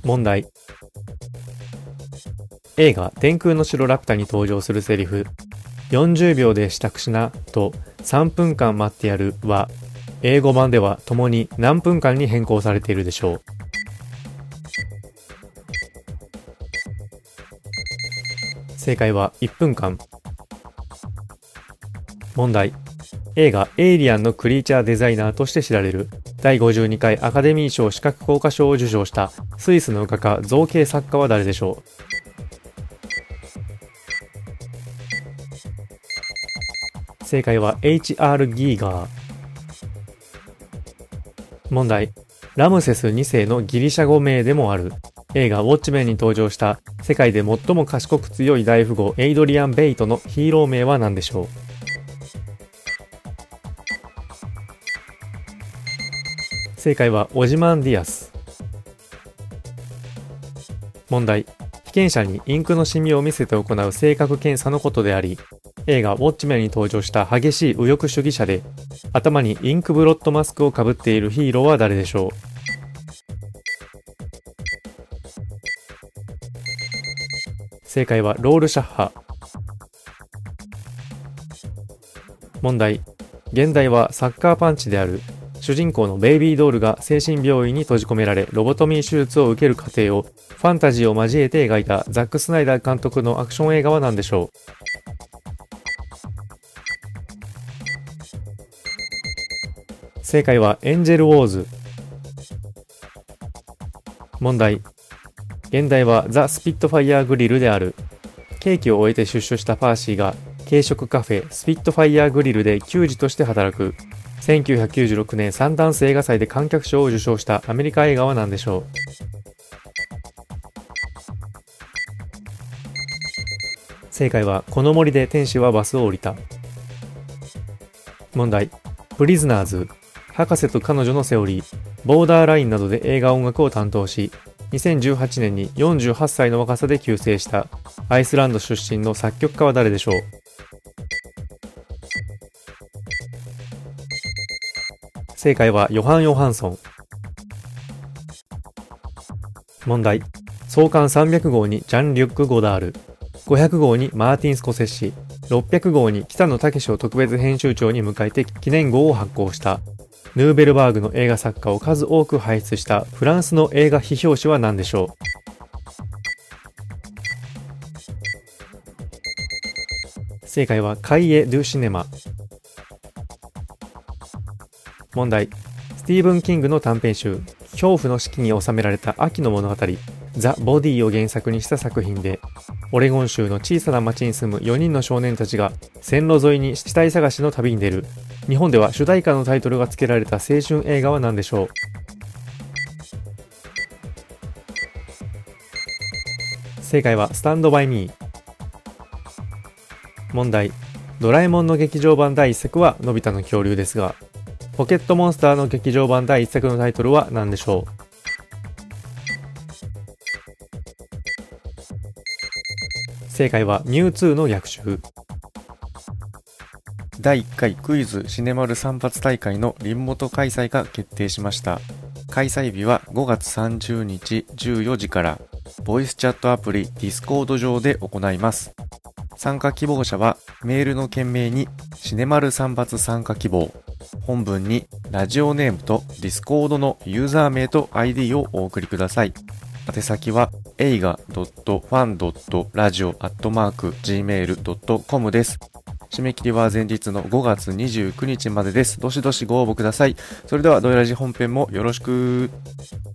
問題。映画天空の城ラピュタに登場するセリフ40秒で支度しなと3分間待ってやるは英語版では共に何分間に変更されているでしょう。正解は1分間。問題。映画エイリアンのクリーチャーデザイナーとして知られる第52回アカデミー賞視覚効果賞を受賞したスイスの画家造形作家は誰でしょう。正解は H.R. ギーガー。問題。ラムセス2世のギリシャ語名でもある映画ウォッチメンに登場した世界で最も賢く強い大富豪エイドリアン・ベイトのヒーロー名は何でしょう。正解はオジマンディアス。問題。被験者にインクのシミを見せて行う性格検査のことであり、映画ウォッチメンに登場した激しい右翼主義者で頭にインクブロッドマスクをかぶっているヒーローは誰でしょう。正解はロールシャッハ。問題。現代はサッカーパンチである主人公のベイビードールが精神病院に閉じ込められロボトミー手術を受ける過程をファンタジーを交えて描いたザック・スナイダー監督のアクション映画は何でしょう。正解はエンジェルウォーズ。問題。現代はザ・スピットファイヤーグリルである刑期を終えて出所したパーシーが軽食カフェスピットファイヤーグリルで給仕として働く1996年サンダンス映画祭で観客賞を受賞したアメリカ映画は何でしょう。正解はこの森で天使はバスを降りた。問題。プリズナーズ、博士と彼女のセオリー、ボーダーラインなどで映画音楽を担当し2018年に48歳の若さで急逝したアイスランド出身の作曲家は誰でしょう。正解はヨハン・ヨハンソン。問題。創刊300号にジャン・リュック・ゴダール、500号にマーティン・スコセッシ、600号に北野武を特別編集長に迎えて記念号を発行したヌーベルバーグの映画作家を数多く輩出したフランスの映画批評誌は何でしょう。正解はカイエ・ドゥ・シネマ。問題。スティーブン・キングの短編集恐怖の四季に収められた秋の物語ザ・ボディを原作にした作品でオレゴン州の小さな町に住む4人の少年たちが線路沿いに死体探しの旅に出る日本では主題歌のタイトルが付けられた青春映画は何でしょう。正解はスタンドバイミー。問題。ドラえもんの劇場版第1作はのび太の恐竜ですがポケットモンスターの劇場版第1作のタイトルは何でしょう。正解はミュウツーの逆襲。 第1回クイズシネマル散髪大会のリモート開催が決定しました。開催日は5月30日14時からボイスチャットアプリディスコード上で行います。参加希望者はメールの件名にシネマル散髪参加希望、本文にラジオネームとディスコードのユーザー名と ID をお送りください。宛先は映画.fan.radio@gmail.com です。締め切りは前日の5月29日までです。どしどしご応募ください。それではドイラジ本編もよろしく。